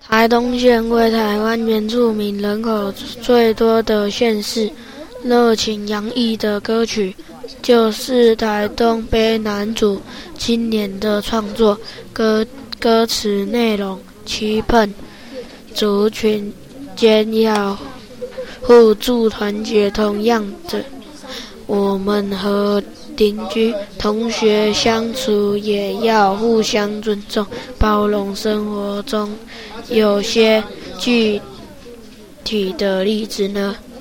台东县为台湾原住民人口最多的县市，热情洋溢的歌曲就是台东卑南族青年的创作，歌词内容期盼族群间要互助团结，同样的，我们和邻居、同学相处也要互相尊重、包容。生活中有些具体的例子呢？